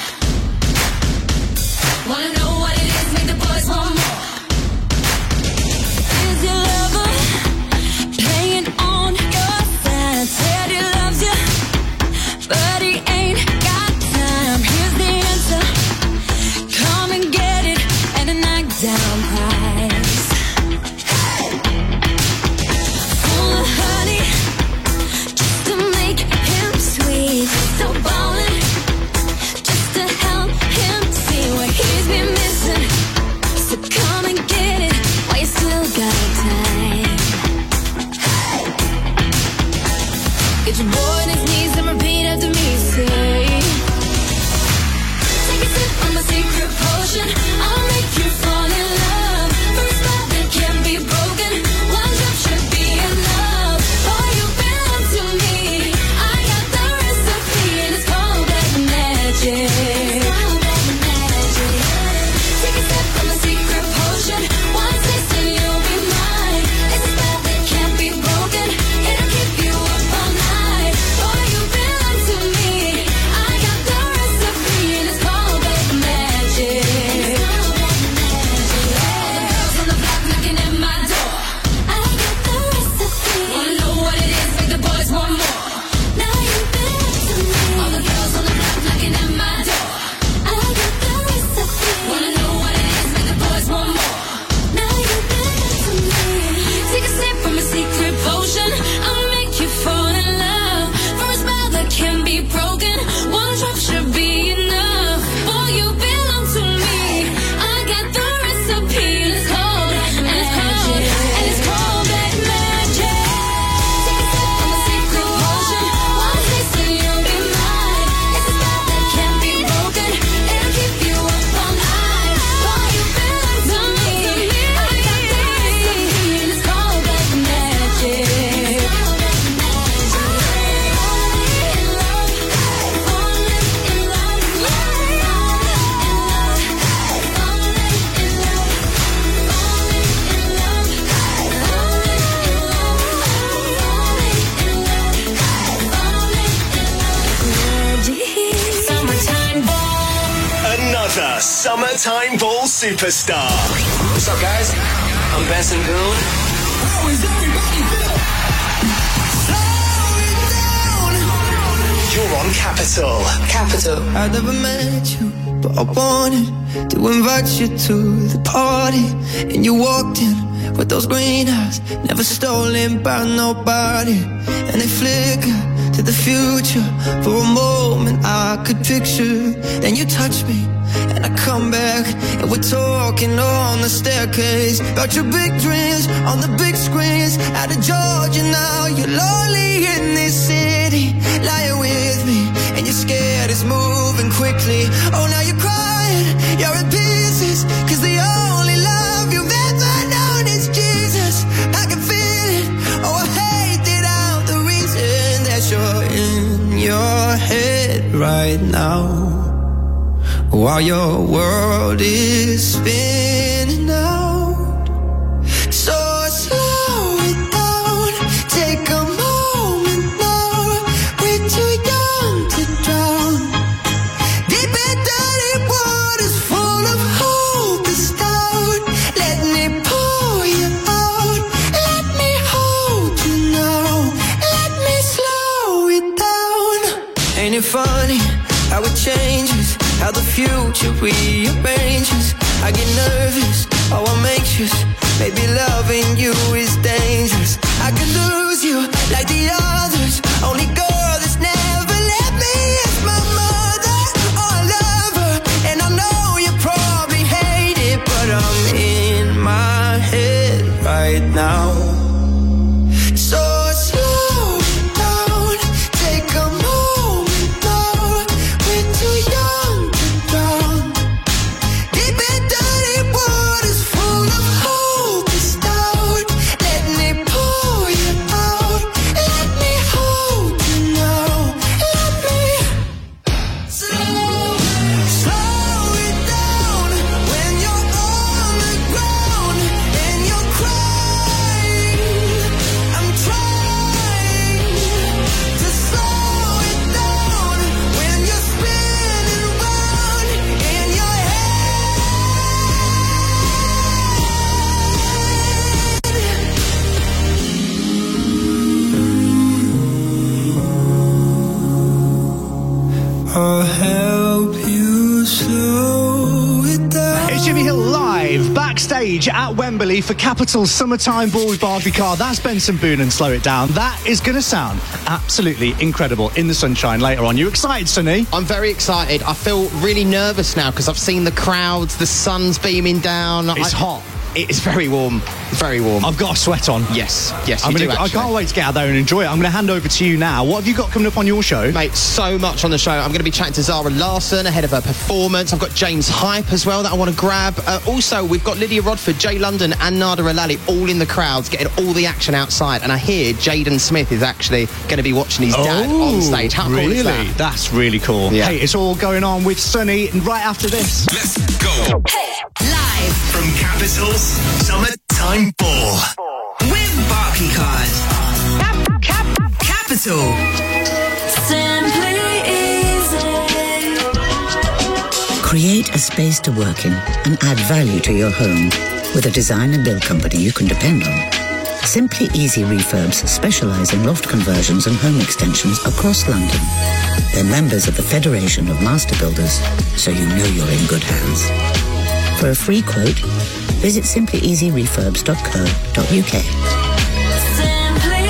Wanna know what it is, make the boys want more. Is your lover playing on your side? Said he loves you, but he ain't got time. Here's the answer. Come and get it at a knockdown price. Full of honey, just to make him sweet. So ballin', just to help him see what he's been missing. So come and get it while you still got time. Get your boy on his knees and repeat after me. Say, take a sip from my secret potion. I'll make you fall in love. First love that can't be broken. One drop should be enough. Oh, you belong to me. I got the recipe and it's called black magic. Take a sip from my secret potion. One taste and you'll be mine. It's a spell that can't be broken. It'll keep you up all night. Oh, you belong to me. I got the recipe and it's called black magic. another Summertime Ball superstar. What's up, guys? I'm Benson Boone. How is everybody feel? You're on Capital. Capital. I never met you, but I wanted to invite you to the party. And you walked in with those green eyes, never stolen by nobody. And they flicker to the future. For a moment I could picture. Then you touch me and I come back, and we're talking on the staircase about your big dreams on the big screens. Out of Georgia now, you're lonely in this city, lying with me, and you're scared it's moving quickly. Oh, now you're crying, you're in pieces, cause the only love you've ever known is Jesus. I can feel it, oh I hate it out, the reason that you're in your head right now, while your world is spinning out. So slow it down, take a moment now. We're too young to drown. Deep in dirty waters full of hope is down. Let me pull you out, let me hold you now, let me slow it down. Ain't it funny how it changes, how the future rearranges? I get nervous, oh I'm anxious, maybe loving you is dangerous. I could lose you like the others, only girl that's never let me is my mother. Oh I love her, and I know you probably hate it, but I'm in my head right now. So slow it down, take a moment now. We're too young to drown. Deep in dirty waters full of hope is down. Let me pull you out, let me hold you now, let me slow, slow it down. When you're on the ground and you're crying, I'm trying to slow it down. When you're spinning round in your I'll help you slow it down. It's Jimmy Hill live backstage at Wembley for Capital's Summertime Ball with Barclaycard. That's Benson Boone and Slow It Down. That is going to sound absolutely incredible in the sunshine later on. You excited, Sonny? I'm very excited. I feel really nervous now because I've seen the crowds, the sun's beaming down. It's I, hot. It's very warm. It's very warm. I've got a sweat on. Yes, yes, I'm you gonna, do, I actually. can't wait to get out there and enjoy it. I'm going to hand over to you now. What have you got coming up on your show? Mate, so much on the show. I'm going to be chatting to Zara Larsson ahead of her performance. I've got James Hype as well that I want to grab. Uh, also, we've got Lydia Rodford, Jay London and Nada Alali all in the crowds getting all the action outside. And I hear Jaden Smith is actually going to be watching his dad Oh, on stage. How cool really? is that? That's really cool. Yeah. Hey, it's all going on with Sonny right after this. Let's go. Live From Capital's Summertime Ball. With Barclaycard. Cap, cap, Capital. Simply easy. Create a space to work in and add value to your home with a design and build company you can depend on. Simply Easy Refurbs specialise in loft conversions and home extensions across London. They're members of the Federation of Master Builders, so you know you're in good hands. For a free quote, visit simply easy refurbs dot co dot uk. Simply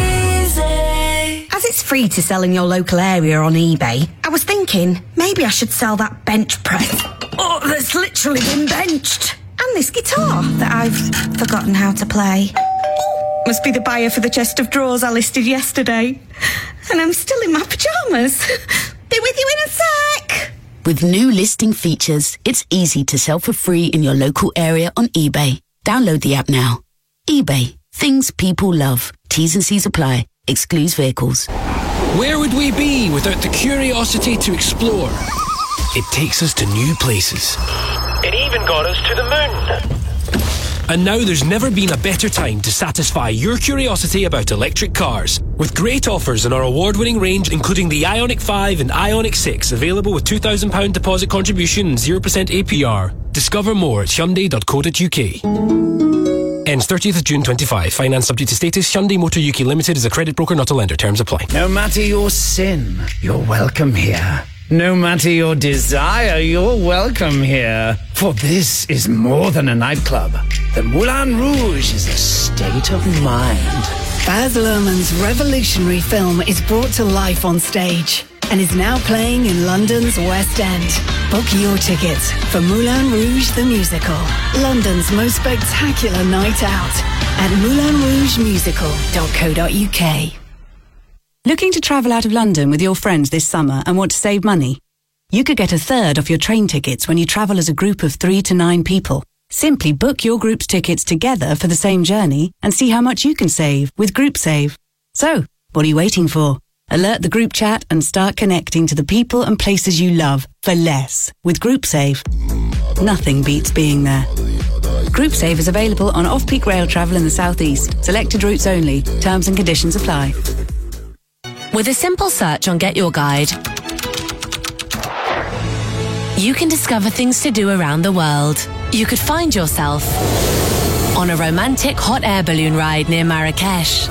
easy. As it's free to sell in your local area on eBay, I was thinking maybe I should sell that bench press. Oh, that's literally been benched. And this guitar that I've forgotten how to play. Oh, must be the buyer for the chest of drawers I listed yesterday. And I'm still in my pyjamas. Be with you in a sec. With new listing features, it's easy to sell for free in your local area on eBay. Download the app now. eBay. Things people love. T's and C's apply. Excludes vehicles. Where would we be without the curiosity to explore? It takes us to new places. It even got us to the moon. And now there's never been a better time to satisfy your curiosity about electric cars. With great offers in our award-winning range, including the Ioniq five and Ioniq six, available with two thousand pounds deposit contribution and zero percent A P R. Discover more at Hyundai dot co dot U K. Ends thirtieth of June twenty-five. Finance subject to status. Hyundai Motor U K Limited is a credit broker, not a lender. Terms apply. No matter your sin, you're welcome here. No matter your desire, you're welcome here. For this is more than a nightclub. The Moulin Rouge is a state of mind. Baz Luhrmann's revolutionary film is brought to life on stage and is now playing in London's West End. Book your tickets for Moulin Rouge the Musical, London's most spectacular night out at moulin rouge musical dot co dot U K. Looking to travel out of London with your friends this summer and want to save money? You could get a third off your train tickets when you travel as a group of three to nine people. Simply book your group's tickets together for the same journey and see how much you can save with GroupSave. So, what are you waiting for? Alert the group chat and start connecting to the people and places you love for less with GroupSave. Nothing beats being there. GroupSave is available on off-peak rail travel in the southeast. Selected routes only. Terms and conditions apply. With a simple search on Get Your Guide, you can discover things to do around the world. You could find yourself on a romantic hot air balloon ride near Marrakesh,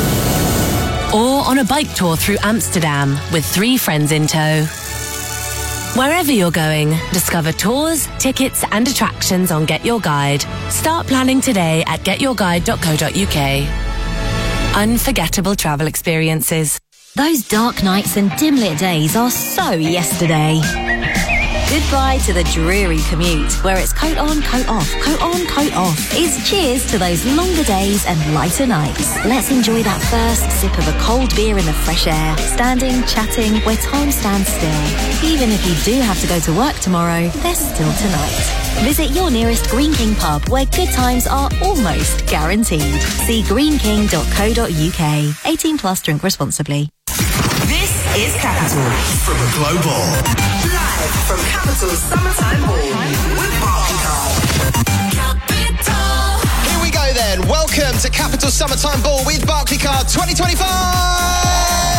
or on a bike tour through Amsterdam with three friends in tow. Wherever you're going, discover tours, tickets and attractions on Get Your Guide. Start planning today at get your guide dot co dot U K. Unforgettable travel experiences. Those dark nights and dim-lit days are so yesterday. Goodbye to the dreary commute, where it's coat on, coat off, coat on, coat off. It's cheers to those longer days and lighter nights. Let's enjoy that first sip of a cold beer in the fresh air, standing, chatting, where time stands still. Even if you do have to go to work tomorrow, there's still tonight. Visit your nearest Green King pub, where good times are almost guaranteed. See green king dot co dot U K. eighteen plus, drink responsibly. This is Capital From Global. Live from Capital's Summertime Ball with Barclaycard. Capital. Here we go then. Welcome to Capital Summertime Ball with Barclaycard twenty twenty-five.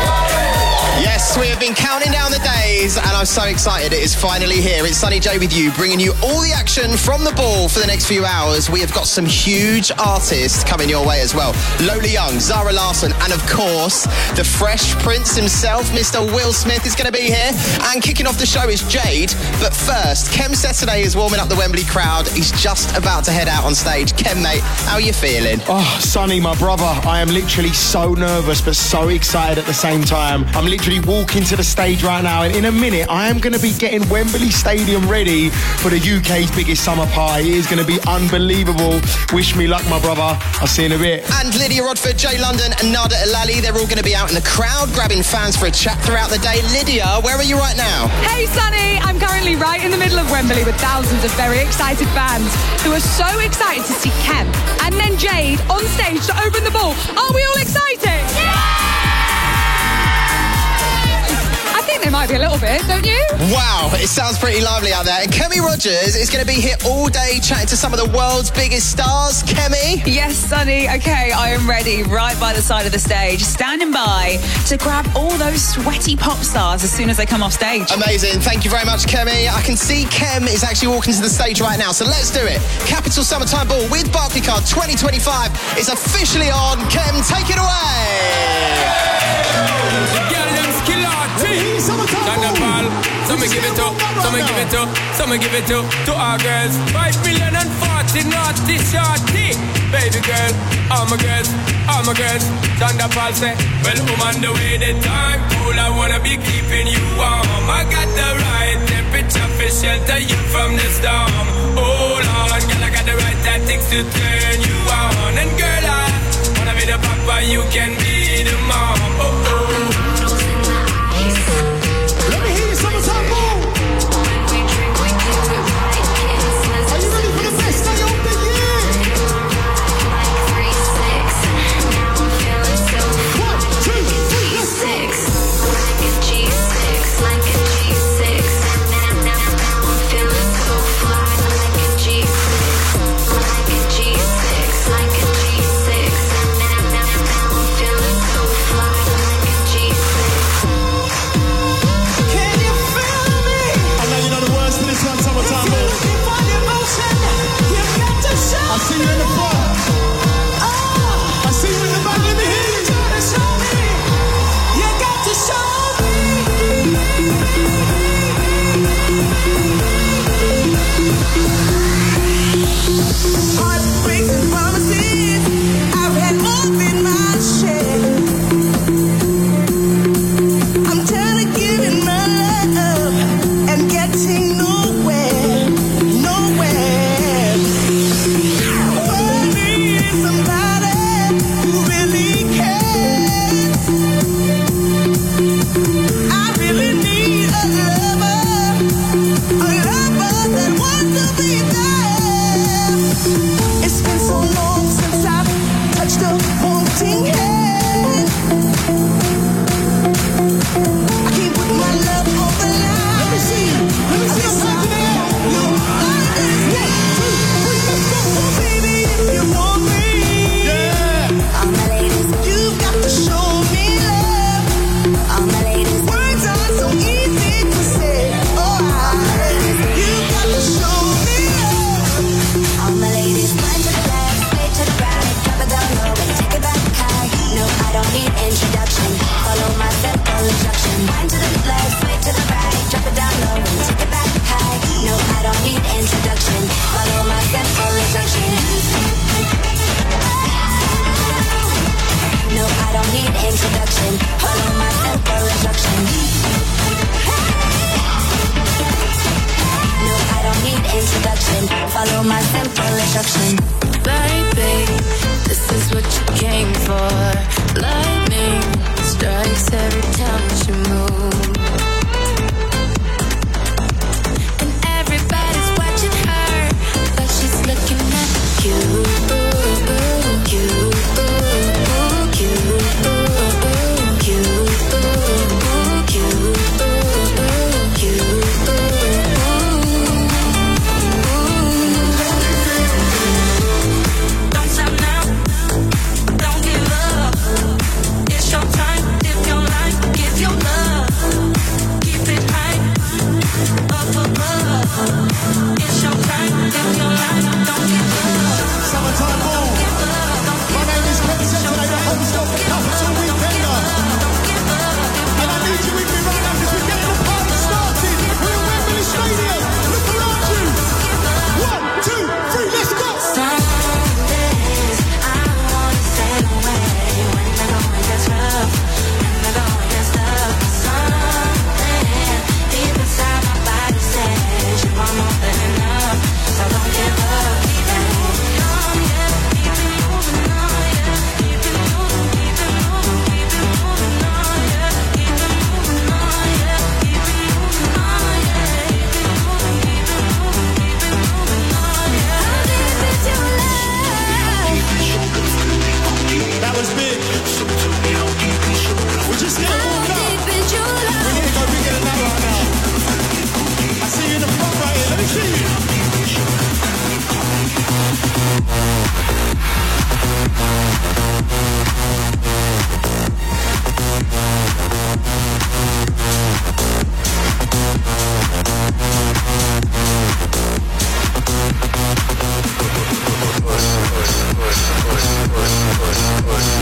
Yes, we have been counting down the days and I'm so excited it is finally here. It's Sunny J with you, bringing you all the action from the ball for the next few hours. We have got some huge artists coming your way as well. Lola Young, Zara Larsson, and of course, the Fresh Prince himself, Mister Will Smith, is going to be here. And kicking off the show is Jade. But first, Kem Saturday is warming up the Wembley crowd. He's just about to head out on stage. Kem, mate, how are you feeling? Oh, Sonny, my brother, I am literally so nervous but so excited at the same time. I'm literally walking to the stage right now, and in a minute I am going to be getting Wembley Stadium ready for the U K's biggest summer party. It is going to be unbelievable. Wish me luck, my brother. I'll see you in a bit. And Lydia Rodford, Jay London and Nada Elali, they're all going to be out in the crowd grabbing fans for a chat throughout the day. Lydia, where are you right now? Hey Sonny, I'm currently right in the middle of Wembley with thousands of very excited fans who are so excited to see Kem and then Jade on stage to open the ball. Are we all excited? Yeah! I think they might be a little bit, don't you? Wow, it sounds pretty lively out there. And Kemi Rogers is going to be here all day chatting to some of the world's biggest stars. Kemi? Yes, Sonny. Okay, I am ready right by the side of the stage, standing by to grab all those sweaty pop stars as soon as they come off stage. Amazing. Thank you very much, Kemi. I can see Kem is actually walking to the stage right now, so let's do it. Capital Summertime Ball with Barclaycard twenty twenty-five is officially on. Kem, take it away. Thunderball, some me give it up, some me give it up, some me give it up to our girls. Five million and forty naughty shorty. Baby girl, all my girls, all my girls. Thunderball say, well, I'm on the way, the time cool, I wanna be keeping you warm. I got the right temperature for shelter you from the storm. Hold on, girl, I got the right tactics to turn you on. And girl, I wanna be the papa, you can be the mom. Oh, oh. Like a Heartbreaks and promises, I've had more than my share. I'm tired of giving my love and getting nowhere, nowhere. What I need is somebody who really cares. I really need a lover, a lover that wants to be there. It's been so long since I've touched a wanting hand. I can't put my love on the line. Let me see. Let me see something. You like this? Yeah, two, three, let's go. Baby, if you want me, yeah. All my ladies, you've got to show me love. All my ladies, words are so easy to say. Oh, all my ladies, you've got to show me love. All my ladies, one to the left, straight to the right, drop it down low and take it back high. No, I don't need introduction. Follow my simple instruction. One to the left, straight to the right, drop it down low and take it back high. No, I don't need introduction. Follow my simple instruction. No, I don't need introduction. Follow my simple instruction. No, I don't need introduction. Follow my simple instruction. Baby, this is what you came for. Lightning strikes every time that you move.